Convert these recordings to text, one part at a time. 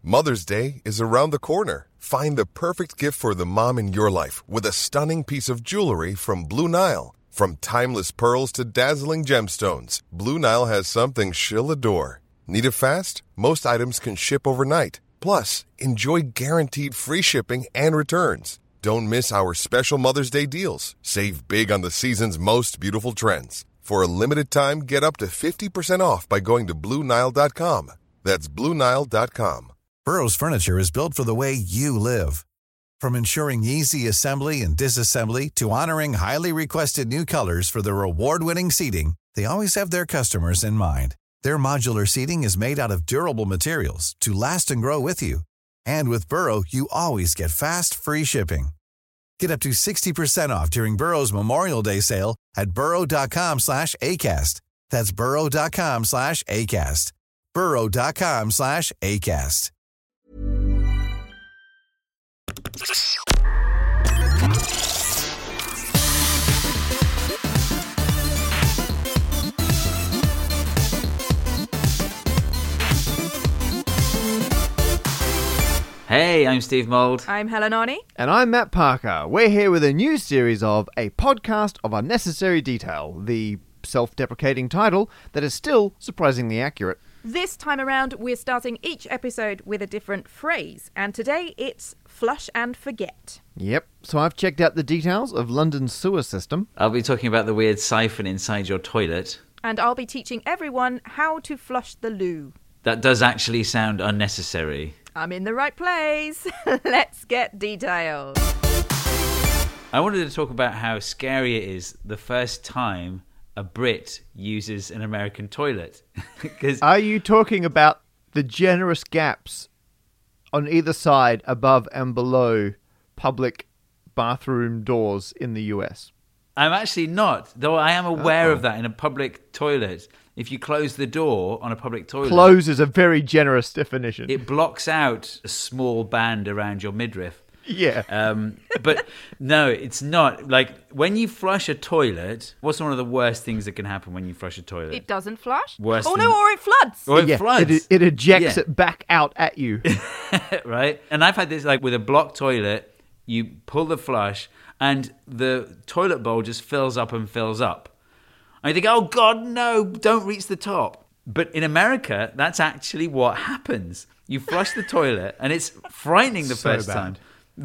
Mother's Day is around the corner. Find the perfect gift for the mom in your life with a stunning piece of jewelry from Blue Nile. From timeless pearls to dazzling gemstones, Blue Nile has something she'll adore. Need it fast? Most items can ship overnight. Plus, enjoy guaranteed free shipping and returns. Don't miss our special Mother's Day deals. Save big on the season's most beautiful trends. For a limited time, get up to 50% off by going to BlueNile.com. That's BlueNile.com. Burrow's furniture is built for the way you live. From ensuring easy assembly and disassembly to honoring highly requested new colors for their award-winning seating, they always have their customers in mind. Their modular seating is made out of durable materials to last and grow with you. And with Burrow, you always get fast, free shipping. Get up to 60% off during Burrow's Memorial Day sale at burrow.com/ACAST. That's burrow.com/ACAST. burrow.com/ACAST. Hey, I'm Steve Mould. I'm Helen Arney. And I'm Matt Parker. We're here with a new series of A Podcast of Unnecessary Detail, the self-deprecating title that is still surprisingly accurate. This time around, we're starting each episode with a different phrase, and today it's flush and forget. Yep, so I've checked out the details of London's sewer system. I'll be talking about the weird siphon inside your toilet. And I'll be teaching everyone how to flush the loo. That does actually sound unnecessary. I'm in the right place. Let's get detailed. I wanted to talk about how scary it is the first time a Brit uses an American toilet. Are you talking about the generous gaps on either side, above and below, public bathroom doors in the US? I'm actually not, though I am aware of that in a public toilet. If you close the door on a public toilet... Close is a very generous definition. It blocks out a small band around your midriff. Yeah. But no, it's not. Like, when you flush a toilet, what's one of the worst things that can happen when you flush a toilet? It doesn't flush? Worse or than- it floods. Or it floods. It ejects it back out at you. Right? And I've had this, like, with a blocked toilet, you pull the flush, and the toilet bowl just fills up and fills up. And you think, oh, God, no, don't reach the top. But in America, that's actually what happens. You flush the toilet, and it's frightening the first time.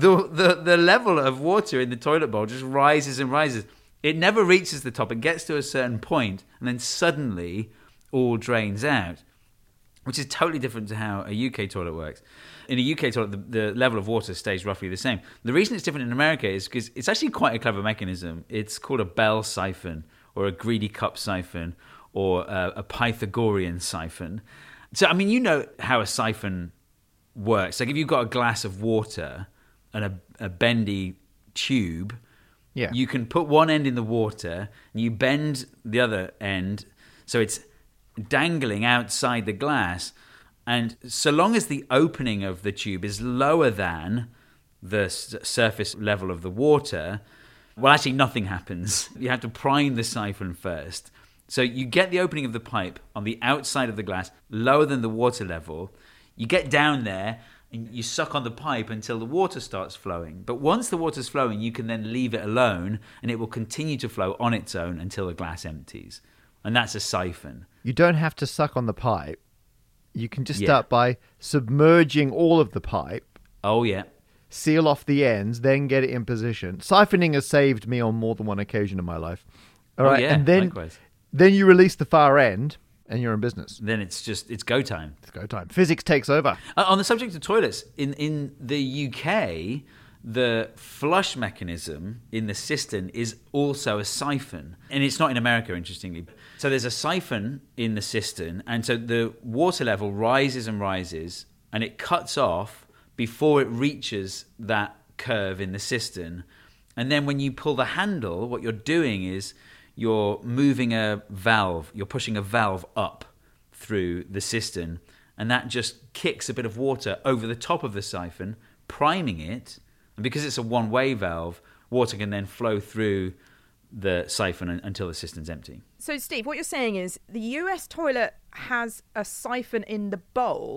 The level of water in the toilet bowl just rises and rises. It never reaches the top. It gets to a certain point, and then suddenly all drains out, which is totally different to how a UK toilet works. In a UK toilet, the level of water stays roughly the same. The reason it's different in America is because it's actually quite a clever mechanism. It's called a Bell siphon, or a greedy cup siphon, or a Pythagorean siphon. So, I mean, you know how a siphon works. Like, if you've got a glass of water and a bendy tube, you can put one end in the water and you bend the other end so it's dangling outside the glass. And so long as the opening of the tube is lower than the surface level of the water, well, actually nothing happens. You have to prime the siphon first. So you get the opening of the pipe on the outside of the glass, lower than the water level. You get down there and you suck on the pipe until the water starts flowing. But once the water's flowing, you can then leave it alone and it will continue to flow on its own until the glass empties. And that's a siphon. You don't have to suck on the pipe. You can just start by submerging all of the pipe. Oh, yeah. Seal off the ends, then get it in position. Siphoning has saved me on more than one occasion in my life. All right, yeah, and then, likewise. Then you release the far end, and you're in business. Then it's go time. It's go time. Physics takes over. On the subject of toilets, in the UK, the flush mechanism in the cistern is also a siphon. And it's not in America, interestingly. So there's a siphon in the cistern, and so the water level rises and rises, and it cuts off before it reaches that curve in the cistern. And then when you pull the handle, what you're doing is you're moving a valve, you're pushing a valve up through the cistern, and that just kicks a bit of water over the top of the siphon, priming it. And because it's a one-way valve, water can then flow through the siphon until the cistern's empty. So, Steve, what you're saying is the US toilet has a siphon in the bowl,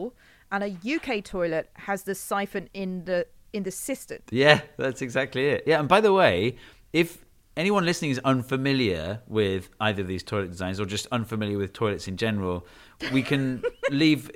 and a UK toilet has the siphon in the cistern. Yeah, that's exactly it. Yeah, and by the way, if anyone listening is unfamiliar with either of these toilet designs or just unfamiliar with toilets in general, we can leave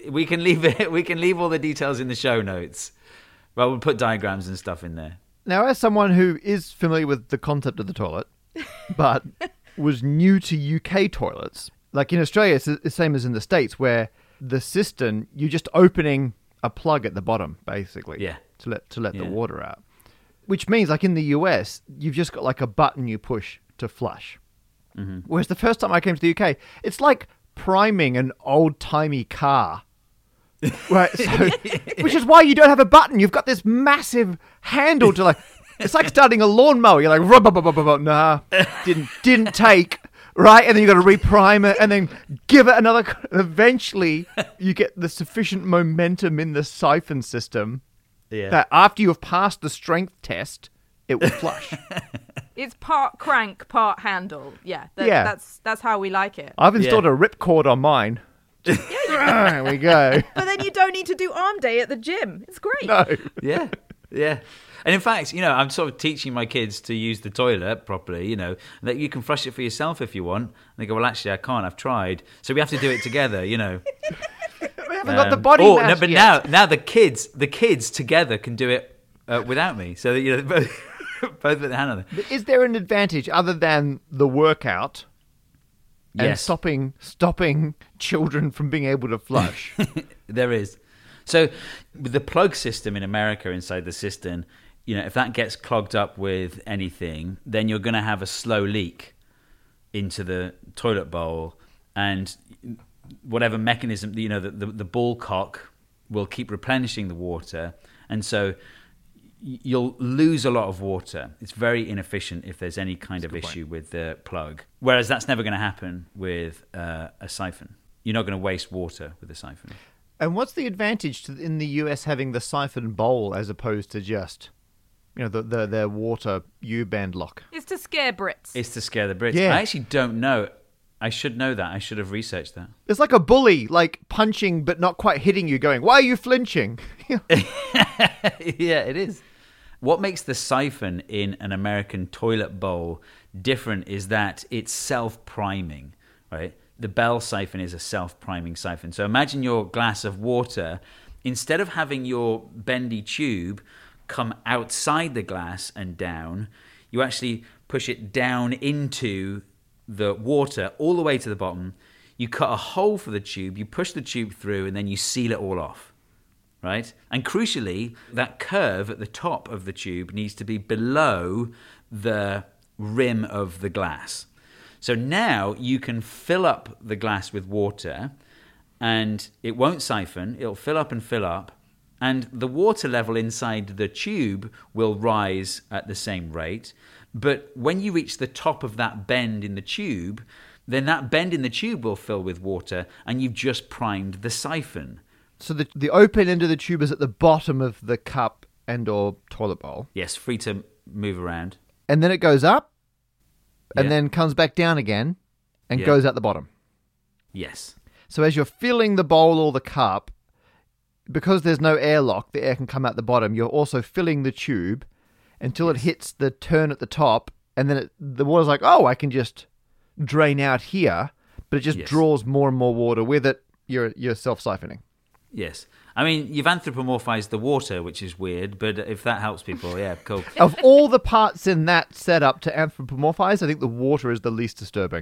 all the details in the show notes. Well, we'll put diagrams and stuff in there. Now, as someone who is familiar with the concept of the toilet, but was new to UK toilets, like in Australia, it's the same as in the States, where the cistern, you're just opening a plug at the bottom, basically, Yeah. to let the water out. Which means, like in the US, you've just got like a button you push to flush. Mm-hmm. Whereas the first time I came to the UK, it's like priming an old-timey car. Right, so, which is why you don't have a button. You've got this massive handle to it's like starting a lawnmower. You're like, nah, didn't take, right? And then you've got to reprime it and then give it another. Eventually, you get the sufficient momentum in the siphon system that after you have passed the strength test, it will flush. It's part crank, part handle. Yeah, that's how we like it. I've installed a ripcord on mine. There we go. But then you don't need to do arm day at the gym. It's great. No. Yeah. And in fact, I'm sort of teaching my kids to use the toilet properly, that you can flush it for yourself if you want. And they go, well, actually, I can't. I've tried. So we have to do it together, We haven't got the body mass but yet. now the kids together can do it without me. So that, both put the hand on it. But is there an advantage other than the workout and Yes. stopping children from being able to flush? There is. So with the plug system in America inside the cistern, if that gets clogged up with anything, then you're going to have a slow leak into the toilet bowl, and whatever mechanism, the ball cock will keep replenishing the water, and so you'll lose a lot of water. It's very inefficient if there's any kind of issue with the plug. Whereas that's never going to happen with a siphon. You're not going to waste water with a siphon. And what's the advantage in the US having the siphon bowl as opposed to just, their water U-band lock? It's to scare Brits. It's to scare the Brits. Yeah. I actually don't know. I should know that. I should have researched that. It's like a bully, like punching but not quite hitting you, going, "Why are you flinching?" Yeah, it is. What makes the siphon in an American toilet bowl different is that it's self-priming, right? The Bell siphon is a self-priming siphon. So imagine your glass of water. Instead of having your bendy tube come outside the glass and down, you actually push it down into the water all the way to the bottom. You cut a hole for the tube, you push the tube through, and then you seal it all off. Right? And crucially, that curve at the top of the tube needs to be below the rim of the glass. So now you can fill up the glass with water, and it won't siphon. It'll fill up, and the water level inside the tube will rise at the same rate. But when you reach the top of that bend in the tube, then that bend in the tube will fill with water, and you've just primed the siphon. So the open end of the tube is at the bottom of the cup and or toilet bowl. Yes, free to move around. And then it goes up and Yeah. then comes back down again and Yeah. goes out the bottom. Yes. So as you're filling the bowl or the cup, because there's no airlock, the air can come out the bottom, you're also filling the tube until it hits the turn at the top, and then the water's like, oh, I can just drain out here, but it just Yes. draws more and more water with it. You're self-siphoning. Yes. I mean, you've anthropomorphized the water, which is weird, but if that helps people, yeah, cool. Of all the parts in that setup to anthropomorphize, I think the water is the least disturbing.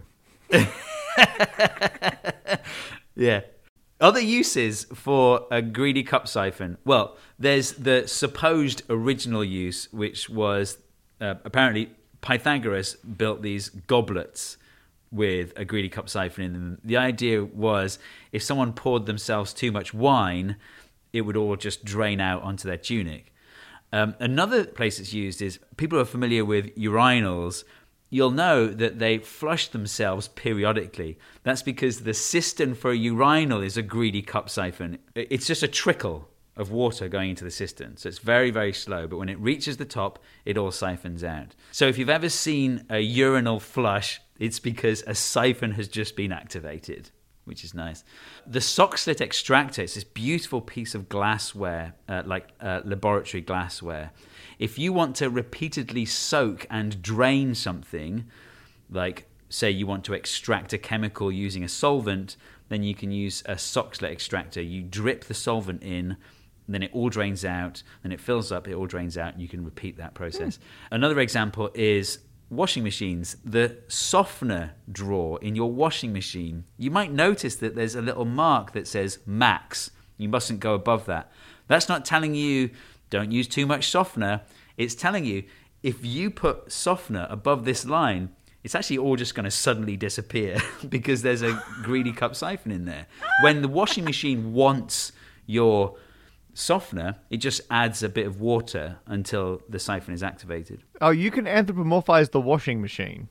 Yeah. Other uses for a greedy cup siphon. Well, there's the supposed original use, which was apparently Pythagoras built these goblets with a greedy cup siphon in them. The idea was if someone poured themselves too much wine, it would all just drain out onto their tunic. Another place it's used is people who are familiar with urinals. You'll know that they flush themselves periodically. That's because the cistern for a urinal is a greedy cup siphon. It's just a trickle of water going into the cistern. So it's very, very slow. But when it reaches the top, it all siphons out. So if you've ever seen a urinal flush, it's because a siphon has just been activated. which is nice. The sock slit extractor, it's this beautiful piece of glassware, laboratory glassware. If you want to repeatedly soak and drain something, like say you want to extract a chemical using a solvent, then you can use a sock slit extractor. You drip the solvent in, then it all drains out, then it fills up, it all drains out, and you can repeat that process. Another example is washing machines. The softener drawer in your washing machine, you might notice that there's a little mark that says max. You mustn't go above that. That's not telling you don't use too much softener. It's telling you if you put softener above this line, it's actually all just going to suddenly disappear because there's a greedy cup siphon in there. When the washing machine wants your softener, it just adds a bit of water until the siphon is activated. Oh, you can anthropomorphize the washing machine.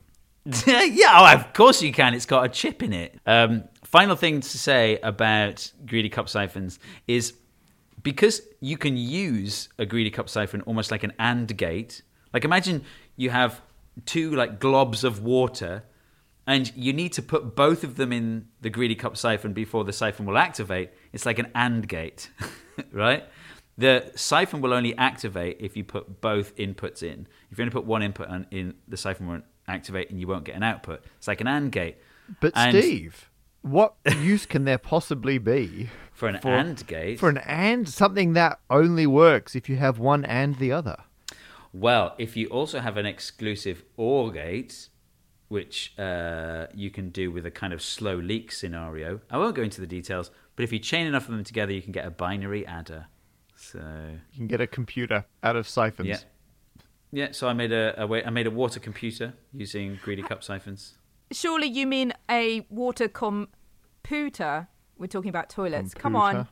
Yeah, of course you can. It's got a chip in it. Final thing to say about greedy cup siphons is because you can use a greedy cup siphon almost like an AND gate. Like imagine you have two like globs of water and you need to put both of them in the greedy cup siphon before the siphon will activate. It's like an AND gate, right? The siphon will only activate if you put both inputs in. If you only put one input in, the siphon won't activate and you won't get an output. It's like an AND gate. But Steve, what use can there possibly be for an AND gate? For an AND, something that only works if you have one and the other. Well, if you also have an exclusive OR gate, which you can do with a kind of slow leak scenario. I won't go into the details, but if you chain enough of them together, you can get a binary adder. So you can get a computer out of siphons. Yeah. So I made a water computer using greedy cup siphons. Surely you mean a water computer? We're talking about toilets. Come on.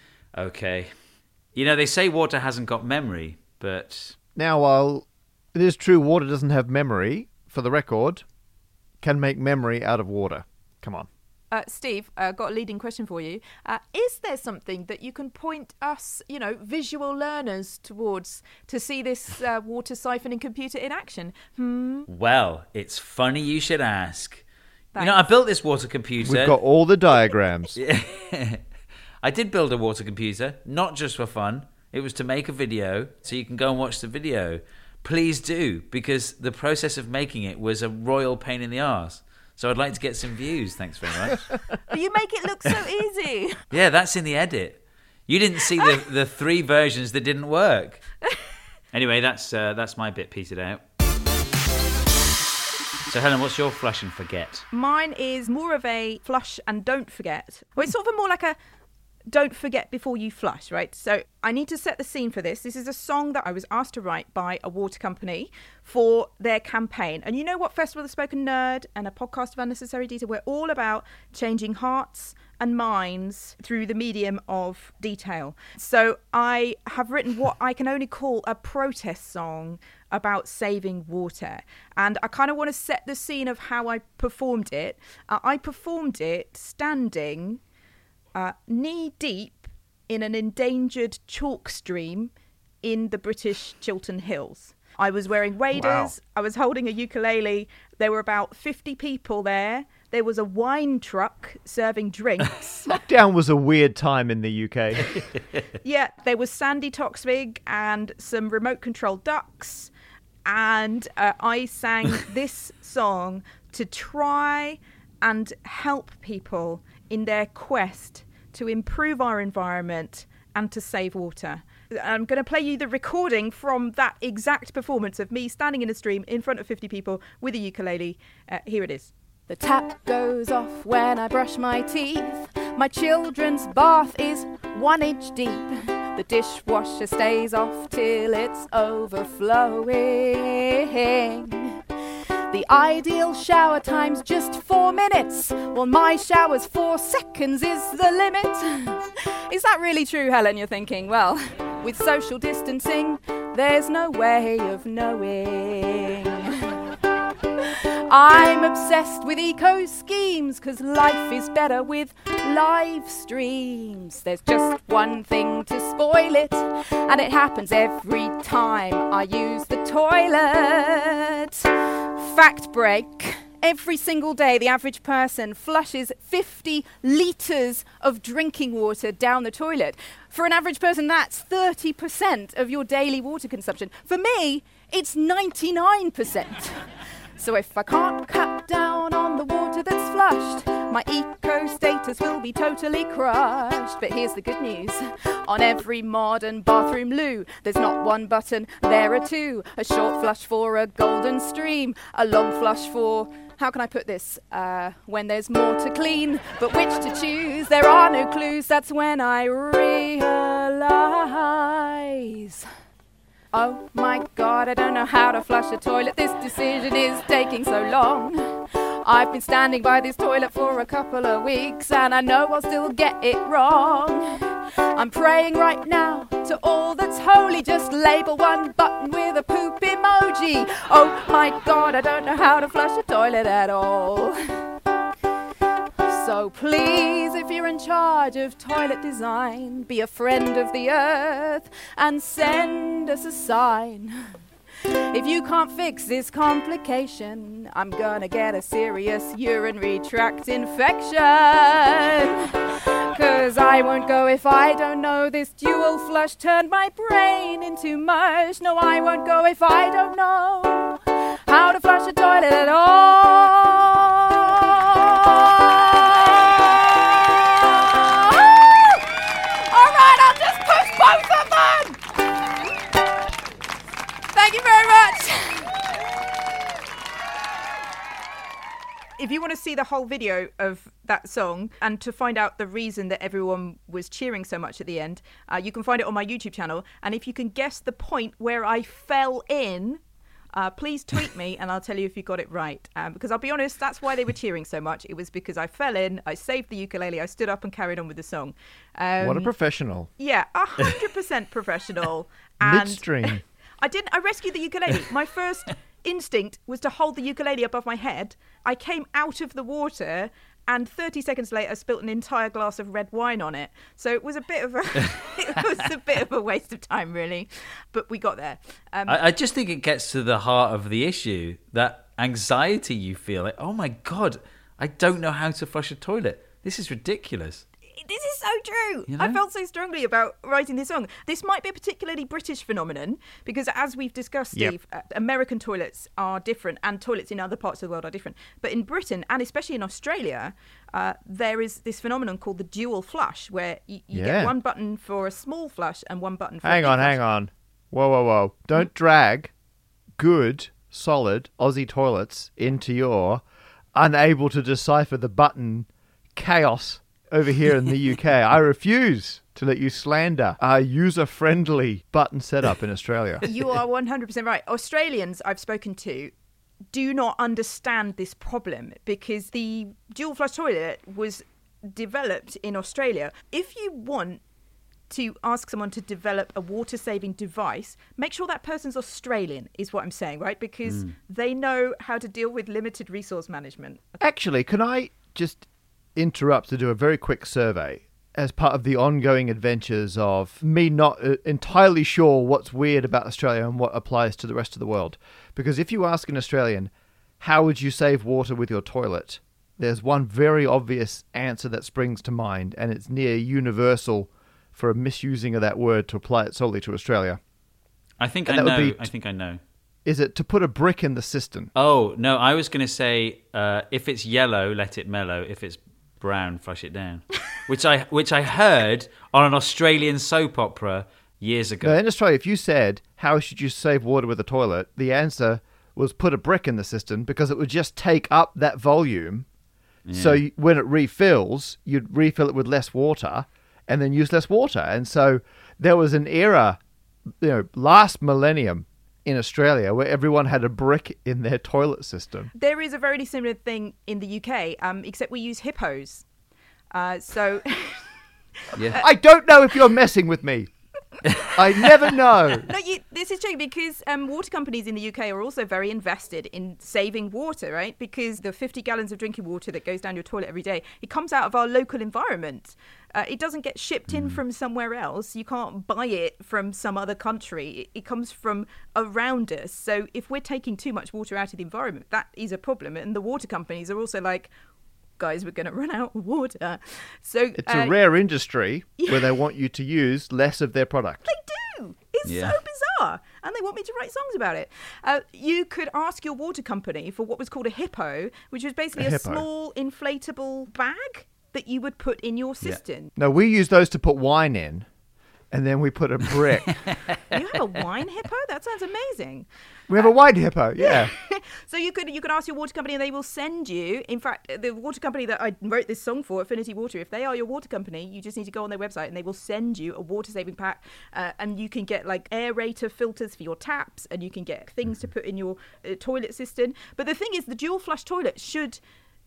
Okay. You know, they say water hasn't got memory, but now, while it is true water doesn't have memory, for the record, can make memory out of water. Come on. Steve, got a leading question for you. Is there something that you can point us, visual learners towards to see this water siphoning computer in action? Well, it's funny you should ask. Thanks. I built this water computer. We've got all the diagrams. I did build a water computer, not just for fun. It was to make a video, so you can go and watch the video. Please do, because the process of making it was a royal pain in the arse. So I'd like to get some views. Thanks very much. But you make it look so easy. Yeah, that's in the edit. You didn't see the 3 versions that didn't work. Anyway, that's my bit petered out. So Helen, what's your flush and forget? Mine is more of a flush and don't forget. Well, it's sort of more like a don't forget before you flush, right? So I need to set the scene for this. This is a song that I was asked to write by a water company for their campaign. And you know what, Festival of the Spoken Nerd and a podcast of Unnecessary Detail, we're all about changing hearts and minds through the medium of detail. So I have written what I can only call a protest song about saving water. And I kind of want to set the scene of how I performed it. I performed it standing knee deep in an endangered chalk stream in the British Chiltern Hills. I was wearing waders. Wow. I was holding a ukulele. There were about 50 people there. There was a wine truck serving drinks. Lockdown was a weird time in the UK. Yeah, there was Sandy Toksvig and some remote control ducks. And I sang this song to try and help people in their quest to improve our environment and to save water. I'm going to play you the recording from that exact performance of me standing in a stream in front of 50 people with a ukulele. Here it is. The tap goes off when I brush my teeth. My children's bath is 1 inch deep. The dishwasher stays off till it's overflowing. The ideal shower time's just 4 minutes. Well, my shower's 4 seconds is the limit. Is that really true, Helen, you're thinking? Well, with social distancing, there's no way of knowing. I'm obsessed with eco schemes, 'cause life is better with live streams. There's just one thing to spoil it, and it happens every time I use the toilet. Fact break, Every single day, the average person flushes 50 litres of drinking water down the toilet. For an average person, that's 30% of your daily water consumption. For me, it's 99%. So if I can't cut down on the water that's flushed, my eco status will be totally crushed. But here's the good news. On every modern bathroom loo, there's not one button, there are two. A short flush for a golden stream, a long flush for... How can I put this? When there's more to clean, but which to choose? There are no clues, that's when I realise. Oh my God, I don't know how to flush a toilet. This decision is taking so long. I've been standing by this toilet for a couple of weeks and I know I'll still get it wrong. I'm praying right now to all that's holy. Just label one button with a poop emoji. Oh my God, I don't know how to flush a toilet at all. So please, if you're in charge of toilet design, be a friend of the earth and send us a sign. If you can't fix this complication, I'm gonna get a serious urinary tract infection. 'Cause I won't go if I don't know. This dual flush turned my brain into mush. No, I won't go if I don't know how to flush a toilet at all. Alright, I'll just push both of them! Thank you very much! If you want to see the whole video of that song and to find out the reason that everyone was cheering so much at the end, you can find it on my YouTube channel. And if you can guess the point where I fell in, please tweet me and I'll tell you if you got it right. Because I'll be honest, that's why they were cheering so much. It was because I fell in, I saved the ukulele, I stood up and carried on with the song. What a professional. Yeah, 100% professional. And Midstream. I rescued the ukulele. My first instinct was to hold the ukulele above my head. I came out of the water and 30 seconds later spilt an entire glass of red wine on it. So it was a bit of a waste of time, really. But we got there. I just think it gets to the heart of the issue, that anxiety you feel. Like, oh my God, I don't know how to flush a toilet. This is ridiculous. This is so true. You know? I felt so strongly about writing this song. This might be a particularly British phenomenon because, as we've discussed, Steve, American toilets are different and toilets in other parts of the world are different. But in Britain, and especially in Australia, there is this phenomenon called the dual flush, where you get one button for a small flush and one button for a big flush. Hang on. Whoa. Don't drag good, solid Aussie toilets into your unable to decipher the button chaos over here in the UK. I refuse to let you slander our user-friendly button setup in Australia. You are 100% right. Australians I've spoken to do not understand this problem because the dual flush toilet was developed in Australia. If you want to ask someone to develop a water-saving device, make sure that person's Australian, is what I'm saying, right? Because they know how to deal with limited resource management. Actually, can I just interrupt to do a very quick survey as part of the ongoing adventures of me not entirely sure what's weird about Australia and what applies to the rest of the world? Because if you ask an Australian, how would you save water with your toilet? There's one very obvious answer that springs to mind, and it's near universal for a misusing of that word to apply it solely to Australia. I think I know. Is it to put a brick in the cistern? Oh, no, I was going to say, if it's yellow, let it mellow. If it's brown, flush it down. which I heard on an Australian soap opera years ago. No, in Australia, if you said, how should you save water with a toilet? The answer was put a brick in the cistern because it would just take up that volume. Yeah. So when it refills, you'd refill it with less water and then use less water. And so there was an era, last millennium in Australia where everyone had a brick in their toilet system. There is a very similar thing in the UK, except we use hippos. So I don't know if you're messing with me. I never know. No, this is true because water companies in the UK are also very invested in saving water, right? Because the 50 gallons of drinking water that goes down your toilet every day, it comes out of our local environment. It doesn't get shipped in from somewhere else. You can't buy it from some other country. It comes from around us. So if we're taking too much water out of the environment, that is a problem. And the water companies are also like, guys, we're going to run out of water. So it's a rare industry where they want you to use less of their product. They do. It's so bizarre. And they want me to write songs about it. You could ask your water company for what was called a hippo, which was basically a small inflatable bag that you would put in your cistern. No, we use those to put wine in, and then we put a brick. You have a wine hippo? That sounds amazing. We have a wine hippo, yeah. So you could ask your water company and they will send you. In fact, the water company that I wrote this song for, Affinity Water, if they are your water company, you just need to go on their website and they will send you a water saving pack, and you can get like aerator filters for your taps, and you can get things to put in your toilet cistern. But the thing is, the dual flush toilet should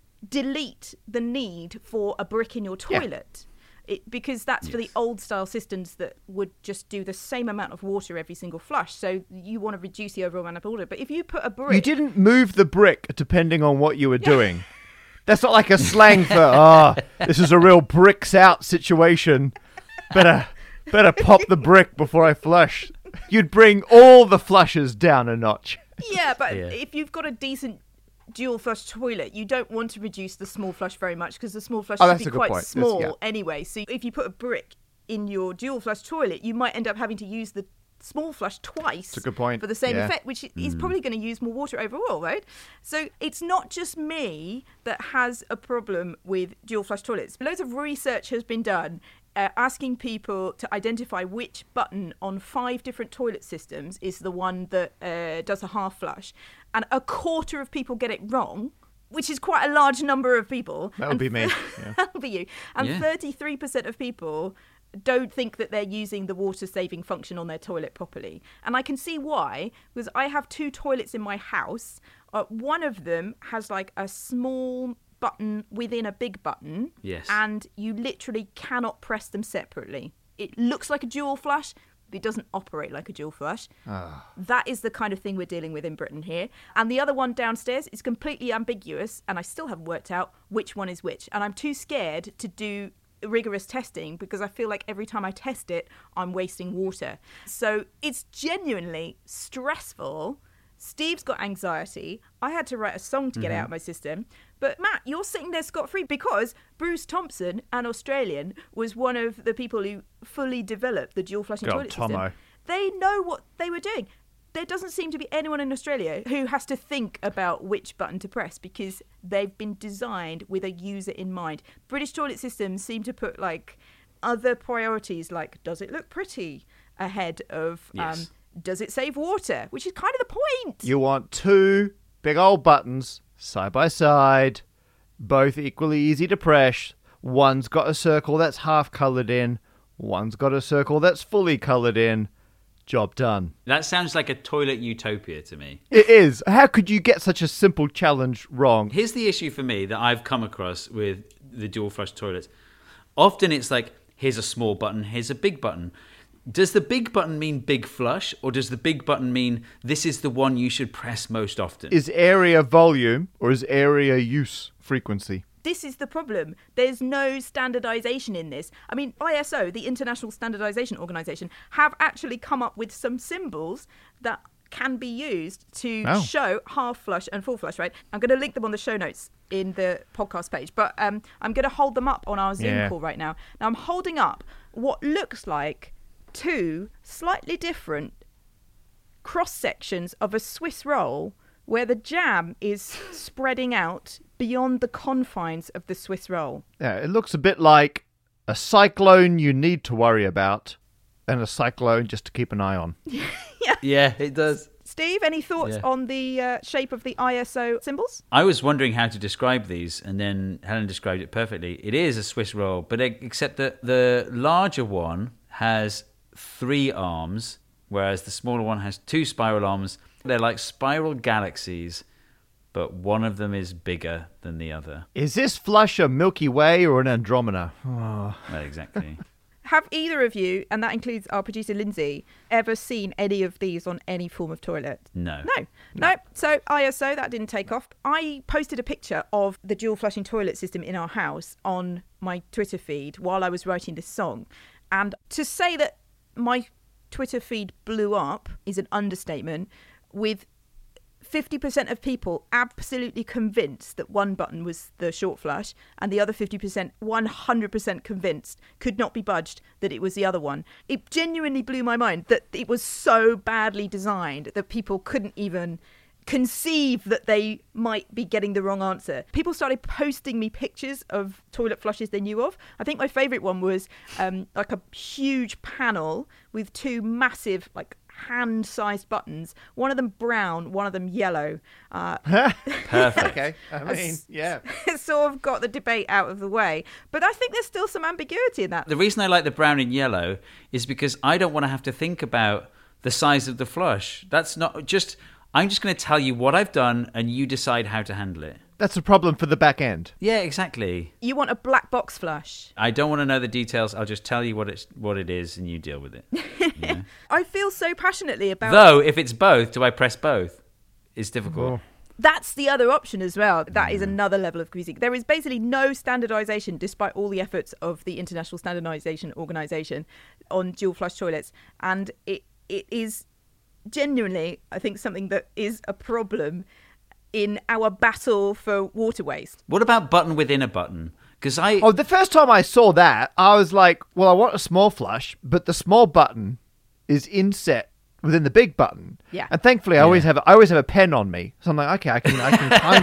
delete the need for a brick in your toilet. Because that's for the old style cisterns that would just do the same amount of water every single flush. So you want to reduce the overall amount of water. But if you put a brick... You didn't move the brick depending on what you were doing. That's not like a slang for, this is a real bricks out situation. Better pop the brick before I flush. You'd bring all the flushes down a notch. Yeah, but if you've got a decent dual flush toilet, you don't want to reduce the small flush very much because the small flush should be quite small anyway. So if you put a brick in your dual flush toilet, you might end up having to use the small flush twice. That's a good point. For the same effect, which is probably going to use more water overall, right? So it's not just me that has a problem with dual flush toilets. Loads of research has been done asking people to identify which button on 5 different toilet systems is the one that does a half flush. And a quarter of people get it wrong, which is quite a large number of people. That would be me. Yeah. That would be you. And 33% of people don't think that they're using the water-saving function on their toilet properly. And I can see why, because I have 2 toilets in my house. One of them has like a small button within a big button. Yes. And you literally cannot press them separately. It looks like a dual flush, but it doesn't operate like a dual flush. That is the kind of thing we're dealing with in Britain here. And the other one downstairs is completely ambiguous, and I still haven't worked out which one is which. And I'm too scared to do rigorous testing because I feel like every time I test it, I'm wasting water. So it's genuinely stressful. Steve's got anxiety. I had to write a song to get it out of my system. But Matt, you're sitting there scot-free because Bruce Thompson, an Australian, was one of the people who fully developed the dual flushing toilet system. They know what they were doing. There doesn't seem to be anyone in Australia who has to think about which button to press because they've been designed with a user in mind. British toilet systems seem to put like other priorities like does it look pretty ahead of does it save water, which is kind of the point. You want 2 big old buttons side by side, both equally easy to press. One's got a circle that's half coloured in, one's got a circle that's fully coloured in. Job done. That sounds like a toilet utopia to me. It is. How could you get such a simple challenge wrong? Here's the issue for me that I've come across with the dual flush toilets. Often it's like, here's a small button, here's a big button. Does the big button mean big flush, or does the big button mean this is the one you should press most often? Is area volume or is area use frequency? This is the problem. There's no standardization in this. I mean, ISO, the International Standardization Organization, have actually come up with some symbols that can be used to show half flush and full flush, right? I'm going to link them on the show notes in the podcast page, but I'm going to hold them up on our Zoom call right now. Now, I'm holding up what looks like 2 slightly different cross sections of a Swiss roll where the jam is spreading out beyond the confines of the Swiss roll. Yeah, it looks a bit like a cyclone you need to worry about and a cyclone just to keep an eye on. Yeah, it does. Steve, any thoughts on the shape of the ISO symbols? I was wondering how to describe these, and then Helen described it perfectly. It is a Swiss roll, but except that the larger one has 3 arms, whereas the smaller one has 2 spiral arms. They're like spiral galaxies, but one of them is bigger than the other. Is this flush a Milky Way or an Andromeda? Oh. Well, exactly. Have either of you, and that includes our producer Lindsay, ever seen any of these on any form of toilet? No. No. So ISO, that didn't take off. I posted a picture of the dual flushing toilet system in our house on my Twitter feed while I was writing this song. And to say that my Twitter feed blew up is an understatement, with 50% of people absolutely convinced that one button was the short flush and the other 50% 100% convinced, could not be budged, that it was the other one. It genuinely blew my mind that it was so badly designed that people couldn't even conceive that they might be getting the wrong answer. People started posting me pictures of toilet flushes they knew of. I think my favourite one was like a huge panel with two massive, like, hand-sized buttons, one of them brown, one of them yellow. Perfect. Okay, I mean, yeah. It sort of got the debate out of the way. But I think there's still some ambiguity in that. The reason I like the brown and yellow is because I don't want to have to think about the size of the flush. That's not just... I'm just going to tell you what I've done and you decide how to handle it. That's a problem for the back end. Yeah, exactly. You want a black box flush. I don't want to know the details. I'll just tell you what it is and you deal with it. Yeah. I feel so passionately about... Though, if it's both, do I press both? It's difficult. Oh. That's the other option as well. That is another level of confusing. There is basically no standardisation, despite all the efforts of the International Standardisation Organisation, on dual flush toilets. And it is genuinely, I think, something that is a problem in our battle for water waste. What about button within a button? Because the first time I saw that, I was like, well, I want a small flush, but the small button is inset within the big button. Yeah. And thankfully, I always have a pen on me, so I'm like, okay, I can kind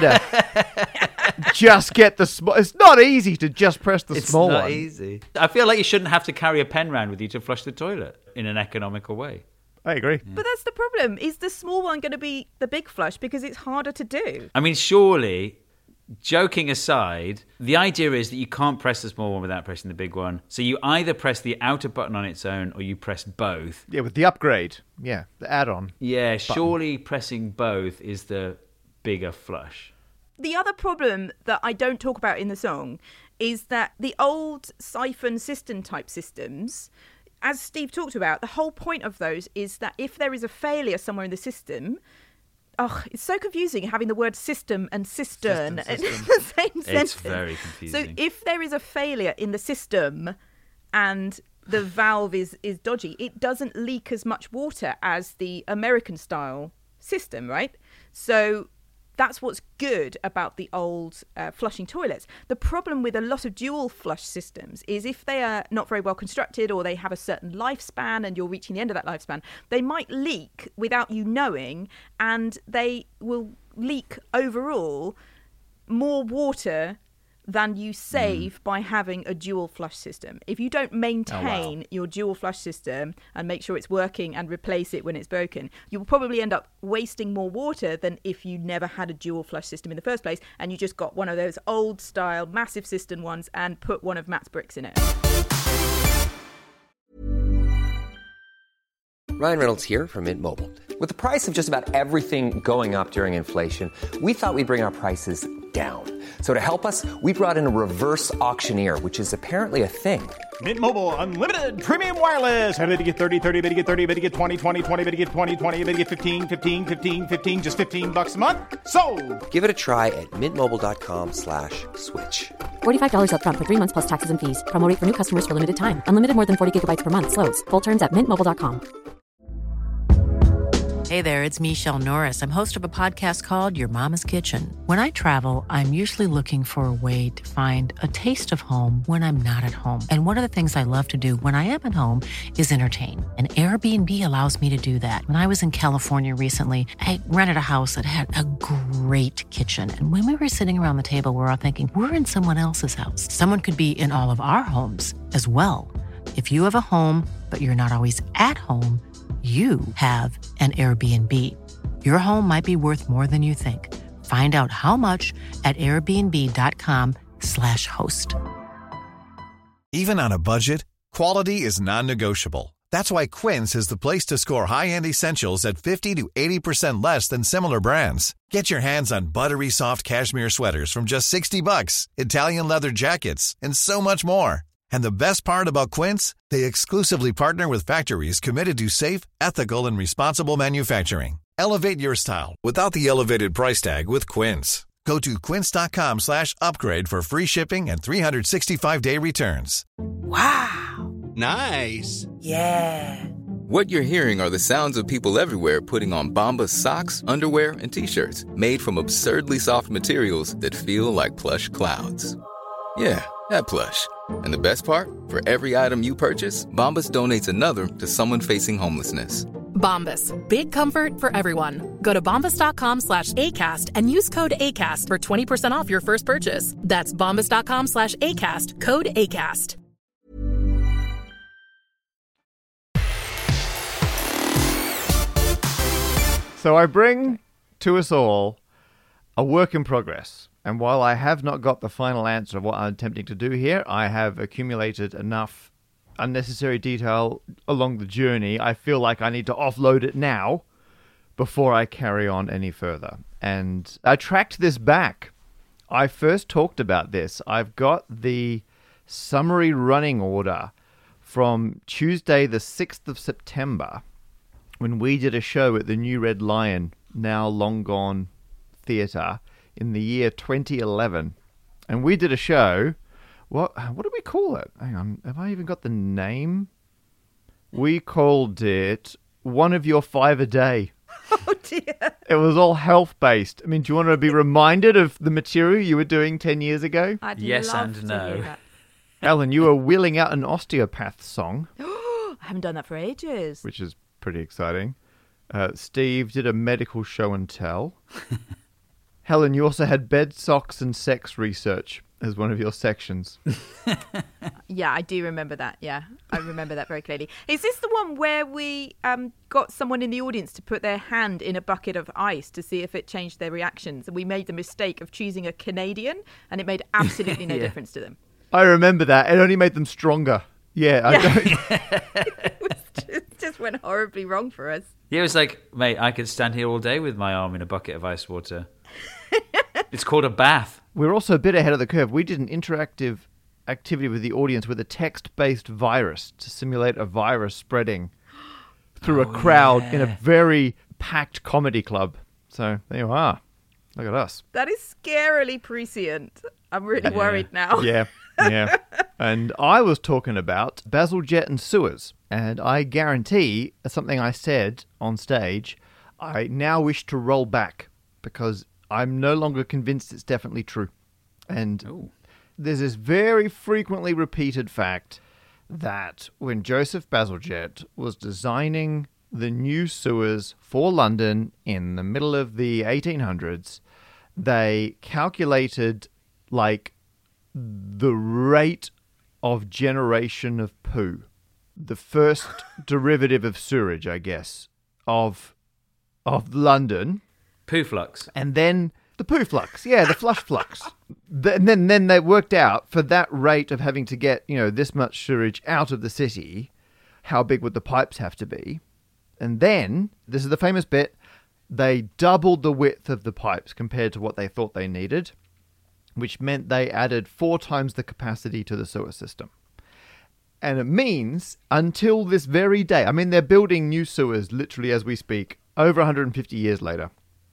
of just get the small. It's not easy to just press the small one. It's not easy. I feel like you shouldn't have to carry a pen around with you to flush the toilet in an economical way. I agree. But that's the problem. Is the small one going to be the big flush because it's harder to do? I mean, surely, joking aside, the idea is that you can't press the small one without pressing the big one. So you either press the outer button on its own or you press both. Yeah, with the upgrade. Yeah, the add-on. Yeah, button. Surely pressing both is the bigger flush. The other problem that I don't talk about in the song is that the old siphon cistern type systems, as Steve talked about, the whole point of those is that if there is a failure somewhere in the system, it's so confusing having the word system and cistern in the same sentence. It's very confusing. So if there is a failure in the system and the valve is dodgy, it doesn't leak as much water as the American style system, right? So that's what's good about the old flushing toilets. The problem with a lot of dual flush systems is if they are not very well constructed or they have a certain lifespan and you're reaching the end of that lifespan, they might leak without you knowing, and they will leak overall more water than you save by having a dual flush system. If you don't maintain your dual flush system and make sure it's working and replace it when it's broken, you'll probably end up wasting more water than if you never had a dual flush system in the first place and you just got one of those old style massive cistern ones and put one of Matt's bricks in it. Ryan Reynolds here from Mint Mobile. With the price of just about everything going up during inflation, we thought we'd bring our prices down. So to help us, we brought in a reverse auctioneer, which is apparently a thing. Mint Mobile Unlimited Premium Wireless. How to get 30, 30, how to get 30, how to get 20, 20, 20, how to get 20, 20, how to get 15, 15, 15, 15, just $15 a month? Sold! Give it a try at mintmobile.com/switch. $45 up front for 3 months plus taxes and fees. Promo rate for new customers for limited time. Unlimited more than 40 gigabytes per month. Slows full terms at mintmobile.com. Hey there, it's Michelle Norris. I'm host of a podcast called Your Mama's Kitchen. When I travel, I'm usually looking for a way to find a taste of home when I'm not at home. And one of the things I love to do when I am at home is entertain. And Airbnb allows me to do that. When I was in California recently, I rented a house that had a great kitchen. And when we were sitting around the table, we were all thinking, we're in someone else's house. Someone could be in all of our homes as well. If you have a home, but you're not always at home, you have an Airbnb. Your home might be worth more than you think. Find out how much at airbnb.com/host. Even on a budget, quality is non-negotiable. That's why Quince is the place to score high-end essentials at 50 to 80% less than similar brands. Get your hands on buttery soft cashmere sweaters from just $60, Italian leather jackets, and so much more. And the best part about Quince, they exclusively partner with factories committed to safe, ethical, and responsible manufacturing. Elevate your style without the elevated price tag with Quince. Go to quince.com/upgrade for free shipping and 365-day returns. Wow. Nice. Yeah. What you're hearing are the sounds of people everywhere putting on Bombas socks, underwear, and T-shirts made from absurdly soft materials that feel like plush clouds. Yeah, that plush. And the best part? For every item you purchase, Bombas donates another to someone facing homelessness. Bombas. Big comfort for everyone. Go to bombas.com/ACAST and use code ACAST for 20% off your first purchase. That's bombas.com/ACAST. Code ACAST. So I bring to us all a work in progress. And while I have not got the final answer of what I'm attempting to do here, I have accumulated enough unnecessary detail along the journey. I feel like I need to offload it now before I carry on any further. And I tracked this back. I first talked about this. I've got the summary running order from Tuesday the 6th of September when we did a show at the New Red Lion, now long gone theatre, in the year 2011. And we did a show. What did we call it? Hang on. Have I even got the name? We called it One of Your 5 a Day. Oh, dear. It was all health-based. I mean, do you want to be reminded of the material you were doing 10 years ago? I'd Yes love and to no. hear that. Ellen, you were wheeling out an osteopath song, I haven't done that for ages. which is pretty exciting. Steve did a medical show and tell. Helen, you also had bed socks and sex research as one of your sections. Yeah, I do remember that. Yeah, I remember that very clearly. Is this the one where we got someone in the audience to put their hand in a bucket of ice to see if it changed their reactions? And we made the mistake of choosing a Canadian, and it made absolutely no difference to them. I remember that. It only made them stronger. Yeah. It just went horribly wrong for us. Yeah, it was like, mate, I could stand here all day with my arm in a bucket of ice water. It's called a bath. We're also a bit ahead of the curve. We did an interactive activity with the audience with a text-based virus to simulate a virus spreading through a crowd in a very packed comedy club. So there you are. Look at us. That is scarily prescient. I'm really worried now. Yeah. And I was talking about Bazalgette and sewers. And I guarantee, something I said on stage, I now wish to roll back because I'm no longer convinced it's definitely true. And there's this very frequently repeated fact that when Joseph Bazalgette was designing the new sewers for London in the middle of the 1800s, they calculated like the rate of generation of poo. The first derivative of sewerage, I guess, of London. Poo flux. And then the poo flux. Yeah, the flush flux. And then they worked out for that rate of having to get, this much sewage out of the city, how big would the pipes have to be? And then, this is the famous bit, they doubled the width of the pipes compared to what they thought they needed, which meant they added 4 times the capacity to the sewer system. And it means, until this very day, I mean, they're building new sewers literally as we speak, over 150 years later.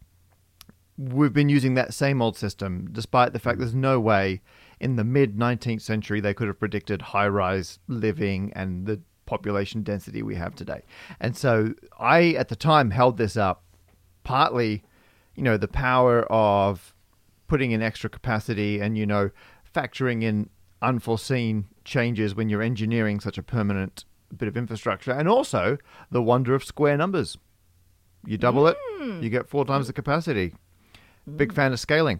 We've been using that same old system, despite the fact there's no way in the mid-19th century they could have predicted high-rise living and the population density we have today. And so I, at the time, held this up, partly, the power of putting in extra capacity and, factoring in unforeseen changes when you're engineering such a permanent bit of infrastructure, and also the wonder of square numbers. You double it, you get 4 times the capacity. Big fan of scaling.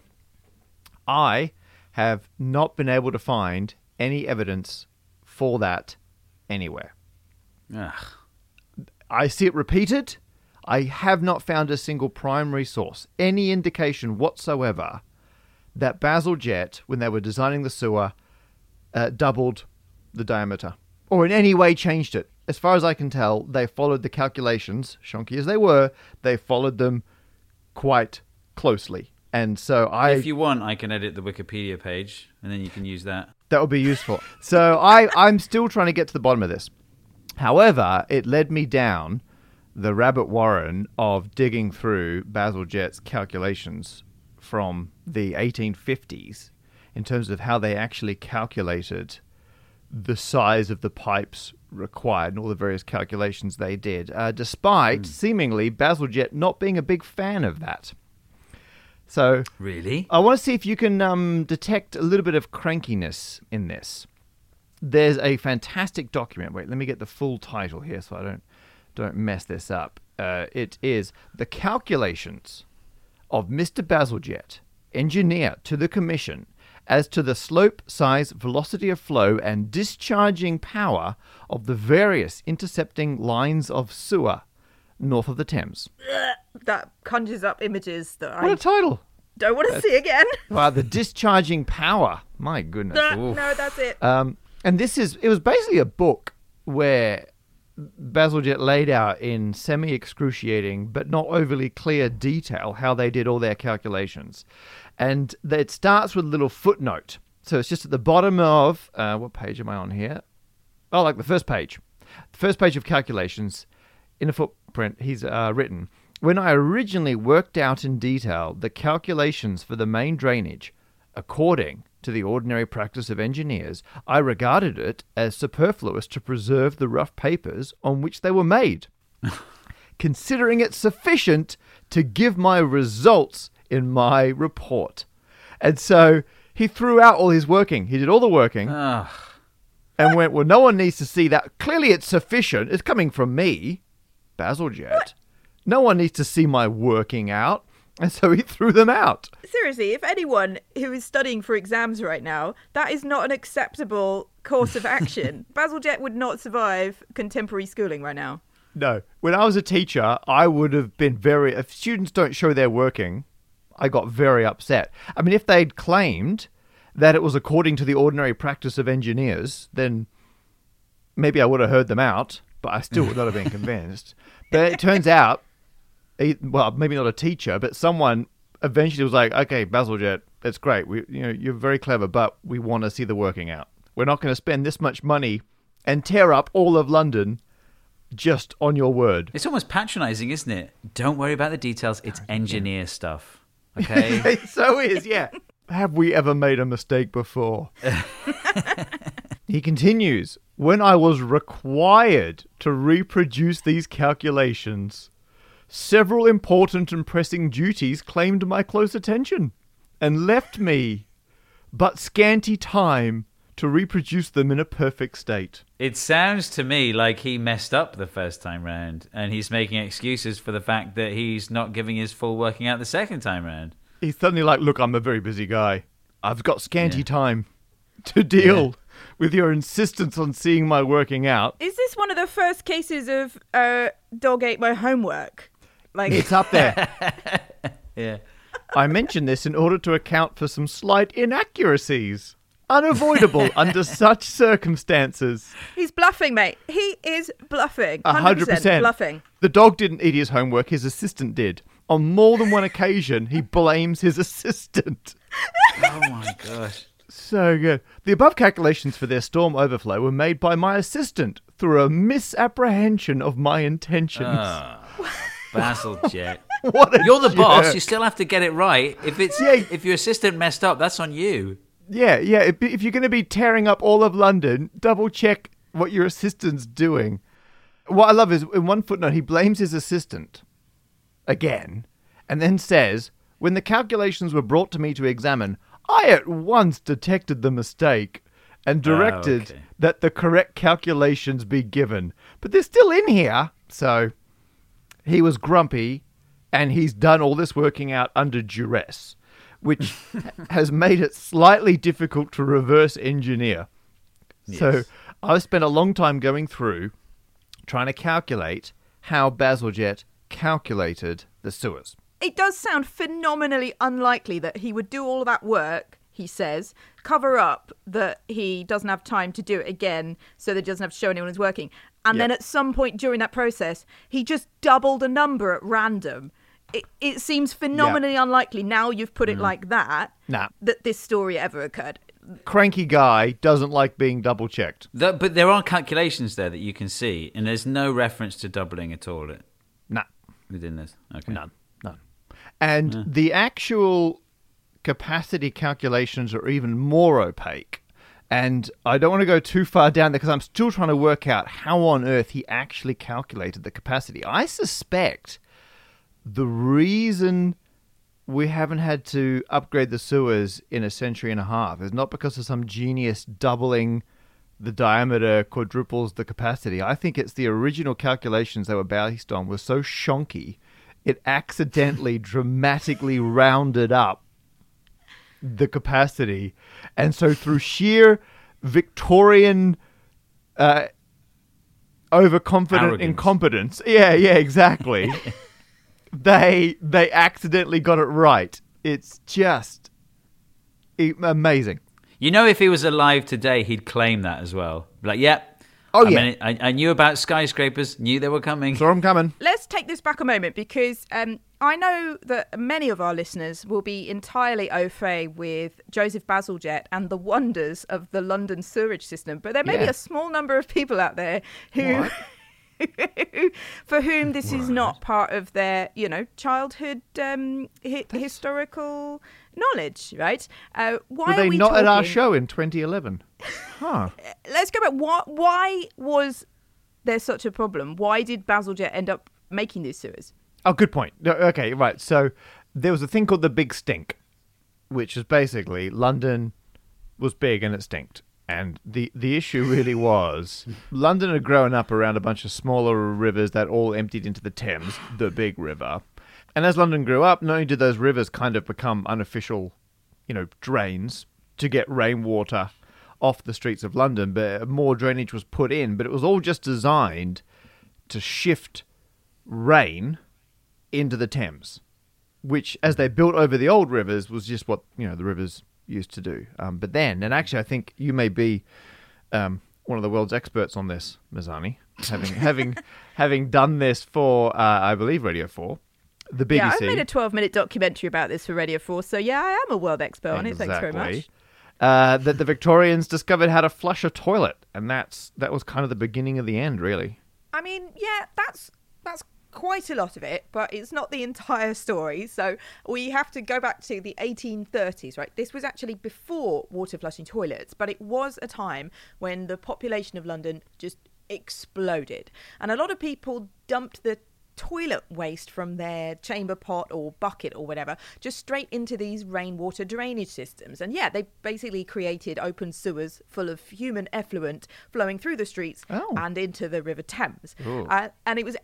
I have not been able to find any evidence for that anywhere. Ugh. I see it repeated. I have not found a single primary source, any indication whatsoever that Bazalgette, when they were designing the sewer, doubled the diameter or in any way changed it. As far as I can tell, they followed the calculations, shonky as they were, they followed them quite closely. And so If you want, I can edit the Wikipedia page and then you can use that. That would be useful. So I'm still trying to get to the bottom of this. However, it led me down the rabbit warren of digging through Bazalgette's calculations from the 1850s in terms of how they actually calculated the size of the pipes required and all the various calculations they did, despite seemingly Bazalgette not being a big fan of that. So, really, I want to see if you can detect a little bit of crankiness in this. There's a fantastic document. Wait, let me get the full title here so I don't mess this up. It is The Calculations of Mr. Bazalgette, Engineer to the Commission, as to the slope, size, velocity of flow, and discharging power of the various intercepting lines of sewer north of the Thames. That conjures up images that What a title! don't want to see again. Wow, the discharging power. My goodness. No, that's it. And it was basically a book where Bazalgette laid out in semi-excruciating but not overly clear detail how they did all their calculations. And it starts with a little footnote. So it's just at the bottom of, what page am I on here? Oh, like the first page. The first page of calculations, in a footprint, he's written, when I originally worked out in detail the calculations for the main drainage, according to the ordinary practice of engineers, I regarded it as superfluous to preserve the rough papers on which they were made, considering it sufficient to give my results in my report. And so he threw out all his working. He did all the working and went, well, no one needs to see that. Clearly it's sufficient. It's coming from me, Bazalgette. No one needs to see my working out. And so he threw them out. Seriously, if anyone who is studying for exams right now, that is not an acceptable course of action. Bazalgette would not survive contemporary schooling right now. No. When I was a teacher, I would have been if students don't show their working, I got very upset. I mean, if they'd claimed that it was according to the ordinary practice of engineers, then maybe I would have heard them out, but I still would not have been convinced. But it turns out, well, maybe not a teacher, but someone eventually was like, okay, Bazalgette, that's great. You're very clever, but we want to see the working out. We're not going to spend this much money and tear up all of London just on your word. It's almost patronizing, isn't it? Don't worry about the details. It's engineer stuff. Okay? It so is, yeah. Have we ever made a mistake before? He continues, when I was required to reproduce these calculations, several important and pressing duties claimed my close attention and left me but scanty time to reproduce them in a perfect state. It sounds to me like he messed up the first time round and he's making excuses for the fact that he's not giving his full working out the second time round. He's suddenly like, look, I'm a very busy guy. I've got scanty time to deal with your insistence on seeing my working out. Is this one of the first cases of dog ate my homework? Like it's up there. Yeah. I mention this in order to account for some slight inaccuracies. Unavoidable under such circumstances. He's bluffing, mate. He is bluffing. 100% bluffing. The dog didn't eat his homework, his assistant did. On more than one occasion, he blames his assistant. Oh my gosh. So good. The above calculations for their storm overflow were made by my assistant through a misapprehension of my intentions. Bazalgette. You're the boss. You still have to get it right. If your assistant messed up, that's on you. Yeah. If you're going to be tearing up all of London, double check what your assistant's doing. What I love is in one footnote, he blames his assistant again and then says, when the calculations were brought to me to examine, I at once detected the mistake and directed that the correct calculations be given. But they're still in here. So he was grumpy and he's done all this working out under duress, which has made it slightly difficult to reverse engineer. Yes. So I've spent a long time going through trying to calculate how Bazalgette calculated the sewers. It does sound phenomenally unlikely that he would do all of that work, he says, cover up that he doesn't have time to do it again so that he doesn't have to show anyone who's working. And then at some point during that process, he just doubled a number at random. It seems phenomenally unlikely, now you've put it like that, that this story ever occurred. cranky guy doesn't like being double checked. But there are calculations there that you can see, and there's no reference to doubling a toilet. Nah. Within this? Okay. None. And the actual capacity calculations are even more opaque. And I don't want to go too far down there because I'm still trying to work out how on earth he actually calculated the capacity. I suspect the reason we haven't had to upgrade the sewers in a century and a half is not because of some genius doubling the diameter quadruples the capacity. I think it's the original calculations they were based on were so shonky, it accidentally dramatically rounded up the capacity. And so through sheer Victorian overconfident Arrogance. incompetence, yeah, exactly, they accidentally got it right. It's just amazing. You know, if he was alive today, he'd claim that as well. Like, yep. Oh, I knew about skyscrapers, knew they were coming. Saw them coming. Let's take this back a moment because I know that many of our listeners will be entirely au fait with Joseph Bazalgette and the wonders of the London sewerage system, but there may be a small number of people out there who... for whom this is not part of their, childhood historical knowledge, right? Why were they are we not talking... at our show in 2011? Huh. Let's go back. Why was there such a problem? Why did Bazalgette end up making these sewers? Oh, good point. Okay, right. So there was a thing called the Big Stink, which is basically London was big and it stinked. And the issue really was London had grown up around a bunch of smaller rivers that all emptied into the Thames, the big river. And as London grew up, not only did those rivers kind of become unofficial, drains to get rainwater off the streets of London, but more drainage was put in. But it was all just designed to shift rain into the Thames, which, as they built over the old rivers, was just what, the rivers used to do. But then, and actually I think you may be one of the world's experts on this, Mizani, having done this for, I believe, Radio 4, the BBC. Yeah, I've made a 12-minute documentary about this for Radio 4, so yeah, I am a world expert on it. Thanks very much. That the Victorians discovered how to flush a toilet, and that was kind of the beginning of the end, really. I mean, yeah, that's quite a lot of it, but it's not the entire story. So we have to go back to the 1830s, right? This was actually before water flushing toilets, but it was a time when the population of London just exploded. And a lot of people dumped the toilet waste from their chamber pot or bucket or whatever just straight into these rainwater drainage systems. And yeah, they basically created open sewers full of human effluent flowing through the streets and into the River Thames. And it was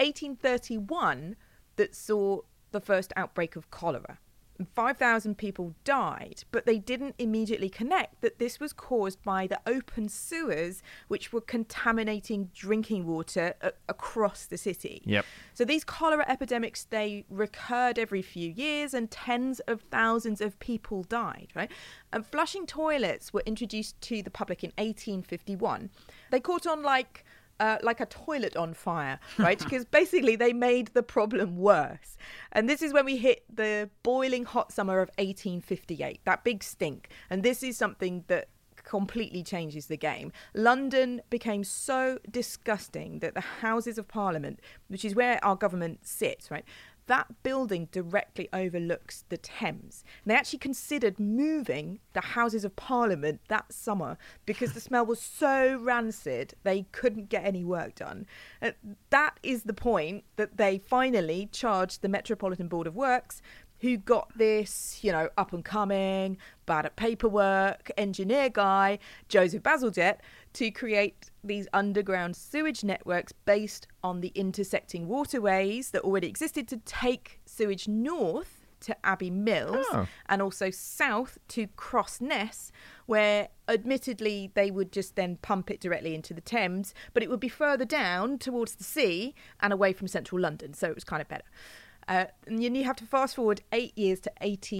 1831 that saw the first outbreak of cholera. 5,000 people died, but they didn't immediately connect that this was caused by the open sewers, which were contaminating drinking water across the city. Yep. So these cholera epidemics, they recurred every few years and tens of thousands of people died, right? And flushing toilets were introduced to the public in 1851. They caught on like a toilet on fire, right? Because basically they made the problem worse. And this is when we hit the boiling hot summer of 1858, that big stink. And this is something that completely changes the game. London became so disgusting that the Houses of Parliament, which is where our government sits, right? That building directly overlooks the Thames. And they actually considered moving the Houses of Parliament that summer because the smell was so rancid they couldn't get any work done. That is the point that they finally charged the Metropolitan Board of Works, who got this, up and coming, bad at paperwork, engineer guy, Joseph Bazalgette, to create these underground sewage networks based on the intersecting waterways that already existed to take sewage north to Abbey Mills and also south to Crossness, where admittedly they would just then pump it directly into the Thames, but it would be further down towards the sea and away from central London, so it was kind of better. And you have to fast forward 8 years to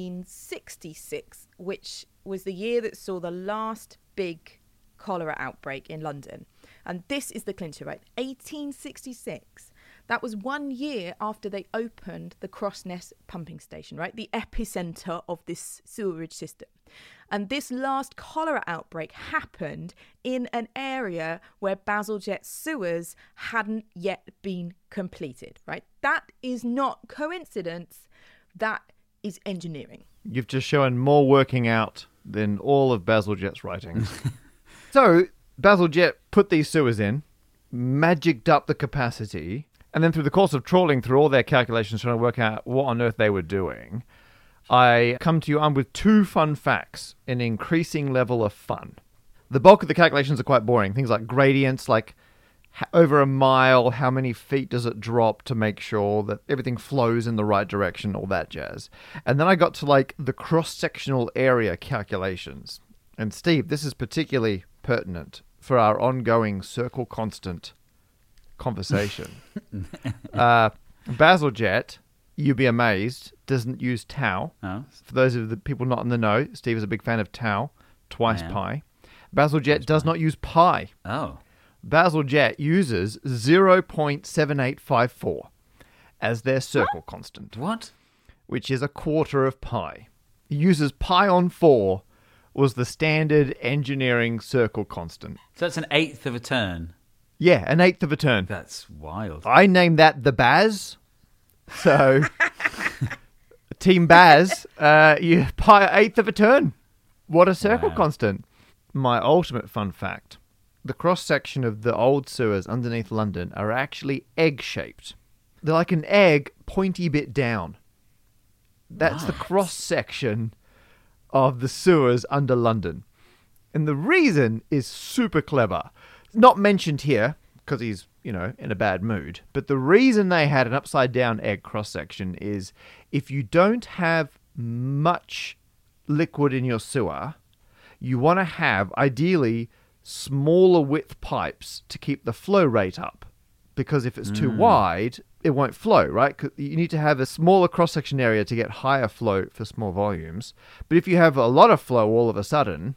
1866, which was the year that saw the last big cholera outbreak in London. And this is the clincher, right? 1866. That was 1 year after they opened the Crossness pumping station, right? The epicenter of this sewerage system. And this last cholera outbreak happened in an area where Bazalgette sewers hadn't yet been completed, right? That is not coincidence. That is engineering. You've just shown more working out than all of Bazalgette's writings. So, Bazalgette put these sewers in, magicked up the capacity, and then through the course of trawling through all their calculations trying to work out what on earth they were doing, I come to you armed with 2 fun facts, an increasing level of fun. The bulk of the calculations are quite boring. Things like gradients, like over a mile, how many feet does it drop to make sure that everything flows in the right direction, all that jazz. And then I got to like the cross-sectional area calculations. And Steve, this is particularly pertinent for our ongoing circle constant conversation. Bazalgette, you'd be amazed, doesn't use tau. Oh. For those of the people not in the know, Steve is a big fan of tau, twice pi. Bazalgette does not use pi. Oh. Bazalgette uses 0.7854 as their circle constant. What? Which is a quarter of pi. It uses pi on 4 was the standard engineering circle constant. So that's an eighth of a turn. Yeah, an eighth of a turn. That's wild. I named that the Baz. So, Team Baz, you pi eighth of a turn. What a circle constant. My ultimate fun fact. The cross-section of the old sewers underneath London are actually egg-shaped. They're like an egg, pointy bit down. That's the cross-section of the sewers under London. And the reason is super clever. Not mentioned here, because he's, in a bad mood. But the reason they had an upside-down egg cross-section is if you don't have much liquid in your sewer, you want to have, ideally, smaller width pipes to keep the flow rate up. Because if it's too wide, it won't flow, right? 'Cause you need to have a smaller cross-section area to get higher flow for small volumes. But if you have a lot of flow all of a sudden,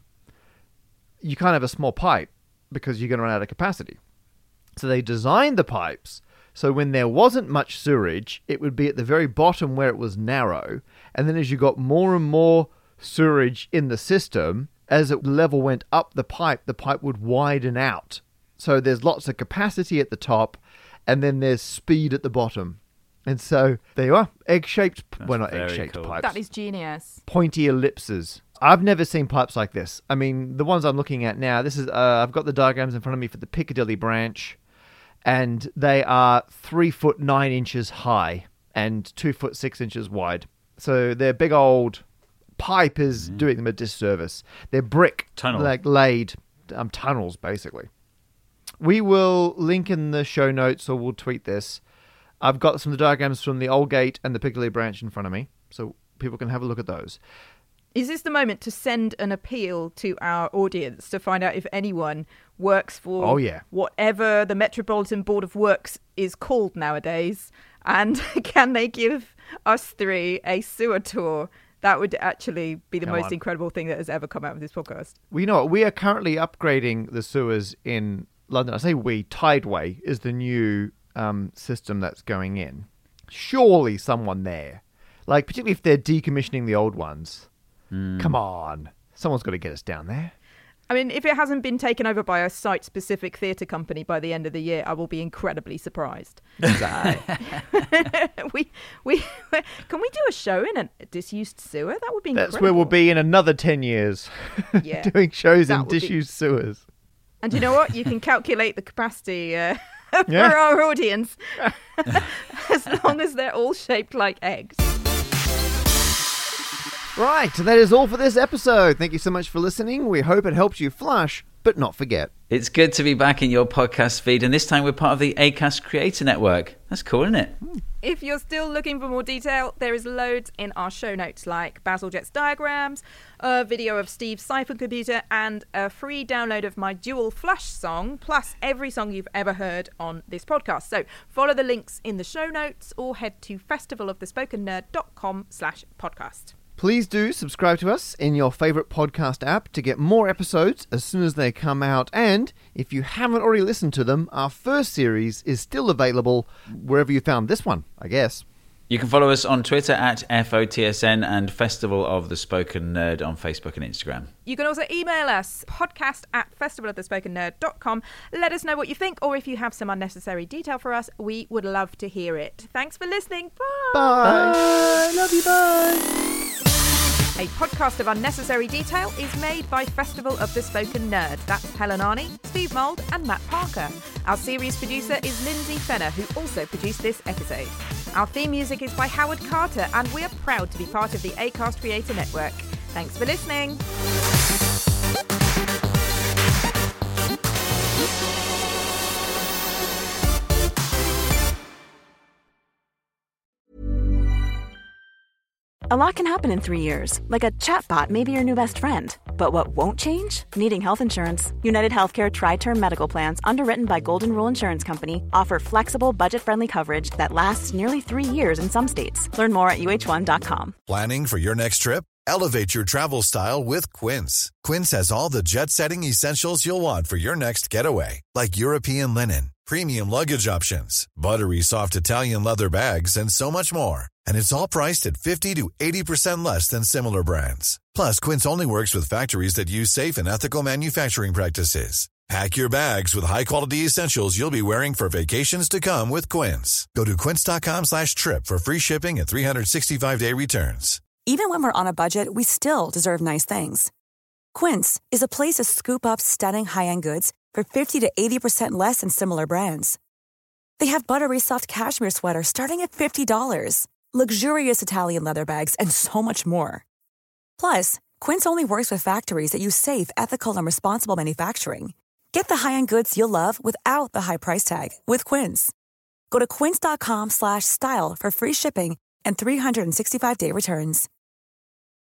you can't have a small pipe because you're going to run out of capacity. So they designed the pipes so when there wasn't much sewerage, it would be at the very bottom where it was narrow. And then as you got more and more sewerage in the system, as the level went up the pipe would widen out. So there's lots of capacity at the top, and then there's speed at the bottom. And so there you are, egg-shaped, well, not egg-shaped pipes. That is genius. Pointy ellipses. I've never seen pipes like this. I mean, the ones I'm looking at now, this is I've got the diagrams in front of me for the Piccadilly branch, and they are 3 foot 9 inches high and 2 foot 6 inches wide. So their big old pipe is doing them a disservice. They're brick, laid tunnels, basically. We will link in the show notes, or we'll tweet this. I've got some of the diagrams from the Aldgate and the Piccadilly branch in front of me, so people can have a look at those. Is this the moment to send an appeal to our audience to find out if anyone works for whatever the Metropolitan Board of Works is called nowadays? And can they give us 3 a sewer tour? That would actually be the most incredible thing that has ever come out of this podcast. We know we are currently upgrading the sewers in London. I say we, Tideway is the new system that's going in. Surely someone there, like particularly if they're decommissioning the old ones. Come on. Someone's got to get us down there. I mean, if it hasn't been taken over by a site-specific theatre company by the end of the year, I will be incredibly surprised. Can we do a show in a disused sewer? That would be incredible. That's where we'll be in another 10 yees. Doing shows in disused sewers. And you know what? You can calculate the capacity for our audience as long as they're all shaped like eggs. Right, that is all for this episode. Thank you so much for listening. We hope it helps you flush, but not forget. It's good to be back in your podcast feed, and this time we're part of the Acast Creator Network. That's cool, isn't it? If you're still looking for more detail, there is loads in our show notes, like Bazalgette's diagrams, a video of Steve's Siphon computer, and a free download of my Dual Flush song, plus every song you've ever heard on this podcast. So follow the links in the show notes or head to festivalofthespokennerd.com/podcast. Please do subscribe to us in your favorite podcast app to get more episodes as soon as they come out. And if you haven't already listened to them, our first series is still available wherever you found this one, I guess. You can follow us on Twitter at FOTSN and Festival of the Spoken Nerd on Facebook and Instagram. You can also email us, podcast@festivalofthespokennerd.com. Let us know what you think, or if you have some unnecessary detail for us, we would love to hear it. Thanks for listening. Bye. Bye. Love you, bye. A podcast of Unnecessary Detail is made by Festival of the Spoken Nerd. That's Helen Arney, Steve Mould and Matt Parker. Our series producer is Lindsay Fenner, who also produced this episode. Our theme music is by Howard Carter, and we are proud to be part of the Acast Creator Network. Thanks for listening. A lot can happen in 3 years, like a chatbot may be your new best friend. But what won't change? Needing health insurance. United Healthcare Tri-Term Medical Plans, underwritten by Golden Rule Insurance Company, offer flexible, budget-friendly coverage that lasts nearly 3 years in some states. Learn more at uh1.com. Planning for your next trip? Elevate your travel style with Quince. Quince has all the jet-setting essentials you'll want for your next getaway, like European linen, premium luggage options, buttery soft Italian leather bags, and so much more. And it's all priced at 50 to 80% less than similar brands. Plus, Quince only works with factories that use safe and ethical manufacturing practices. Pack your bags with high-quality essentials you'll be wearing for vacations to come with Quince. Go to quince.com/trip for free shipping and 365-day returns. Even when we're on a budget, we still deserve nice things. Quince is a place to scoop up stunning high-end goods for 50 to 80% less than similar brands. They have buttery soft cashmere sweaters starting at $50, luxurious Italian leather bags, and so much more. Plus, Quince only works with factories that use safe, ethical, and responsible manufacturing. Get the high-end goods you'll love without the high price tag with Quince. Go to quince.com/style for free shipping and 365-day returns.